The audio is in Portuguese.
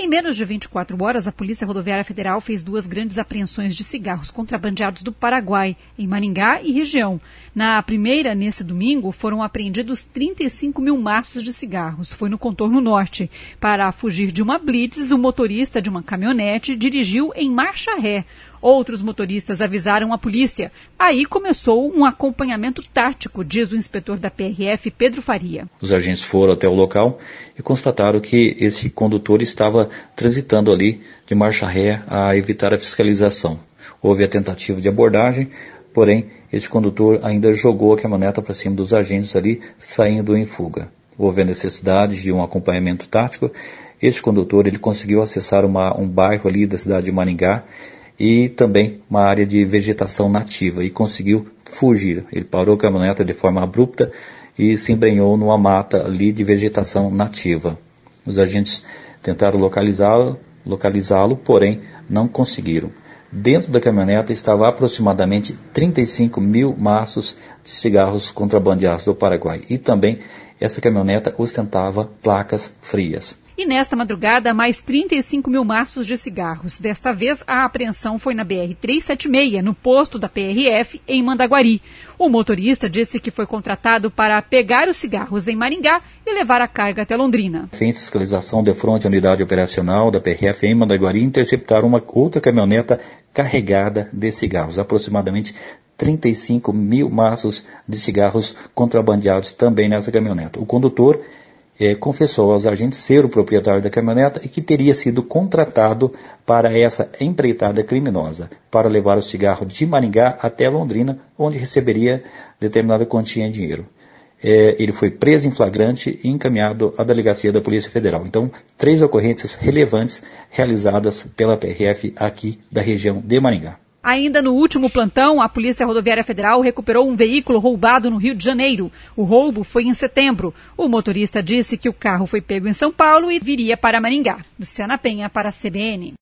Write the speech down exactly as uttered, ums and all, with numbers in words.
Em menos de vinte e quatro horas, a Polícia Rodoviária Federal fez duas grandes apreensões de cigarros contrabandeados do Paraguai, em Maringá e região. Na primeira, nesse domingo, foram apreendidos trinta e cinco mil maços de cigarros. Foi no contorno norte. Para fugir de uma blitz, o motorista de uma caminhonete dirigiu em marcha ré. Outros motoristas avisaram a polícia. Aí começou um acompanhamento tático, diz o inspetor da P R F, Pedro Faria. Os agentes foram até o local e constataram que esse condutor estava transitando ali de marcha ré a evitar a fiscalização. Houve a tentativa de abordagem, porém esse condutor ainda jogou a caminhoneta para cima dos agentes ali, saindo em fuga. Houve a necessidade de um acompanhamento tático. Esse condutor ele conseguiu acessar uma, um bairro ali da cidade de Maringá, e também uma área de vegetação nativa, e conseguiu fugir. Ele parou a caminhoneta de forma abrupta e se embrenhou numa mata ali de vegetação nativa. Os agentes tentaram localizá-lo, localizá-lo, porém não conseguiram. Dentro da caminhoneta estava aproximadamente trinta e cinco mil maços de cigarros contrabandeados do Paraguai, e também essa caminhoneta ostentava placas frias. E nesta madrugada, mais trinta e cinco mil maços de cigarros. Desta vez, a apreensão foi na B R trezentos e setenta e seis, no posto da P R F, em Mandaguari. O motorista disse que foi contratado para pegar os cigarros em Maringá e levar a carga até Londrina. Em fiscalização de fronte à unidade operacional da P R F em Mandaguari, interceptaram uma outra caminhoneta carregada de cigarros, aproximadamente trinta e cinco mil maços de cigarros contrabandeados também nessa caminhoneta. O condutor É, confessou aos agentes ser o proprietário da caminhoneta e que teria sido contratado para essa empreitada criminosa, para levar o cigarro de Maringá até Londrina, onde receberia determinada quantia em dinheiro. É, ele foi preso em flagrante e encaminhado à delegacia da Polícia Federal. Então, três ocorrências relevantes realizadas pela P R F aqui da região de Maringá. Ainda no último plantão, a Polícia Rodoviária Federal recuperou um veículo roubado no Rio de Janeiro. O roubo foi em setembro. O motorista disse que o carro foi pego em São Paulo e viria para Maringá. Luciana Penha para a C B N.